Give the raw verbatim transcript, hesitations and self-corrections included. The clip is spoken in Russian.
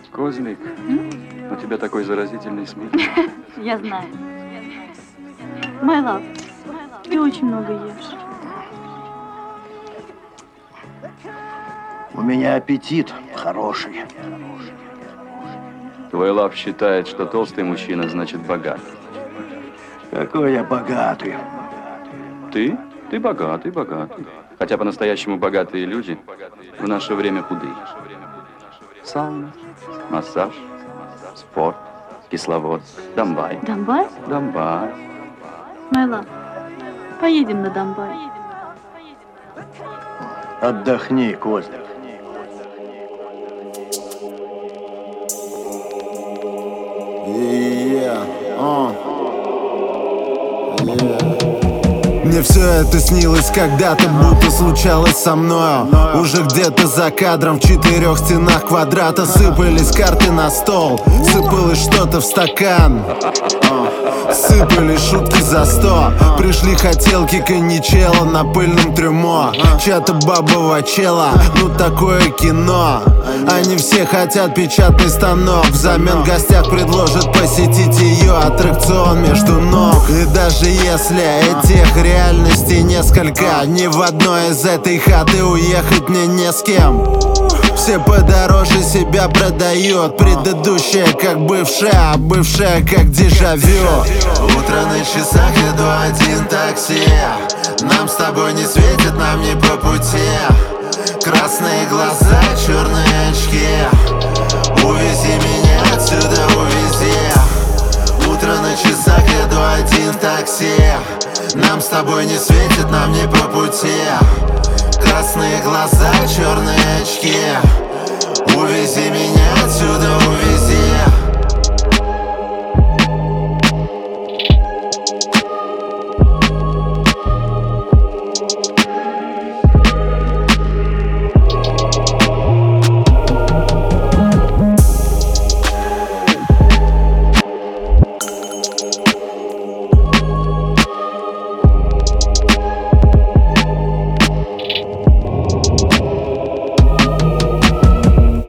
Козлик, у тебя такой заразительный смех. Я знаю. My love, ты очень много ешь. У меня аппетит хороший. Твой лав считает, что толстый мужчина значит богат. Какой я богатый. Ты? Ты богатый, богатый. Хотя по-настоящему богатые люди в наше время худые. Сауна, массаж, спорт, кислород, Донбай. Донбай? Донбай. My love, поедем на Донбай. Отдохни, Козлик. Yeah, uh. Yeah. Мне все это снилось когда-то, будто случалось со мною. Уже где-то за кадром в четырех стенах квадрата сыпались карты на стол, сыпалось что-то в стакан, сыпались шутки за сто. Пришли хотелки коньячела на пыльном трюмо. Чья-то бабова чела, ну такое кино. Они все хотят печатный станок, взамен в гостях предложат посетить ее аттракцион между ног. И даже если этих реальностей несколько, ни в одной из этой хаты уехать мне не с кем. Все подороже себя продают, предыдущая как бывшая, а бывшая как дежавю. Утро на часах, еду один такси. Нам с тобой не светит, нам не по пути. Красные глаза, черные очки. Увези меня отсюда, увези. Утро на часах, еду один такси. Нам с тобой не светит, нам не по пути. Красные глаза, черные очки. Увези меня